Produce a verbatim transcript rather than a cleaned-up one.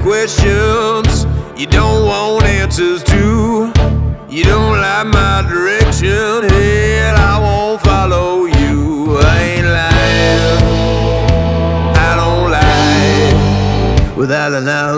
questions you don't want answers to. You don't like my direction, hell, I won't follow you. I ain't lying, I don't lie without an outline.